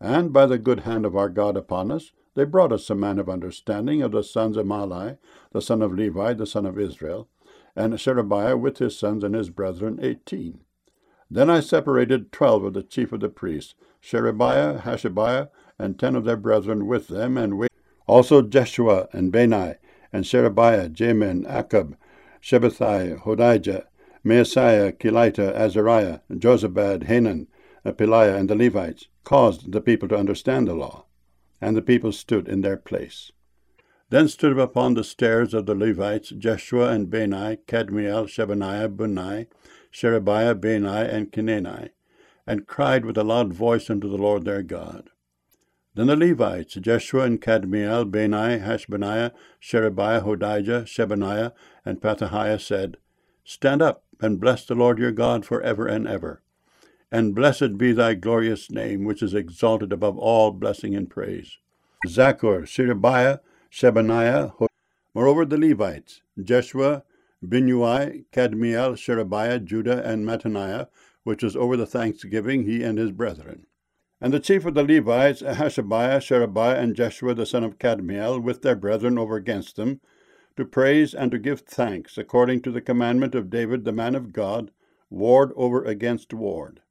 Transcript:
And by the good hand of our God upon us, they brought us a man of understanding of the sons of Mahli, the son of Levi, the son of Israel, and Sherebiah with his sons and his brethren 18. Then I separated 12 of the chief of the priests, Sherebiah, Hashabiah, and 10 of their brethren with them, and also Jeshua and Bani, and Sherebiah, Jamin, Akab, Shebbethai, Hodijah, Maaseiah, Kelita, Azariah, Jozabad, Hanan, Peliah, and the Levites, caused the people to understand the law. And the people stood in their place. Then stood upon the stairs of the Levites Jeshua and Bani, Kadmiel, Shebaniah, Bunai, Sherebiah, Bani, and Kenani, and cried with a loud voice unto the Lord their God. Then the Levites, Jeshua and Kadmiel, Bani, Hashbaniah, Sherebiah, Hodijah, Shebaniah, and Pethahiah said, Stand up, and bless the Lord your God for ever and ever. And blessed be thy glorious name, which is exalted above all blessing and praise. Zachor, Sherebiah, Shebaniah. Moreover the Levites, Jeshua, Binnui, Kadmiel, Sherebiah, Judah, and Mattaniah, which was over the thanksgiving, he and his brethren. And the chief of the Levites, Hashabiah, Sherebiah, and Jeshua the son of Kadmiel, with their brethren over against them, to praise and to give thanks, according to the commandment of David the man of God, ward over against ward.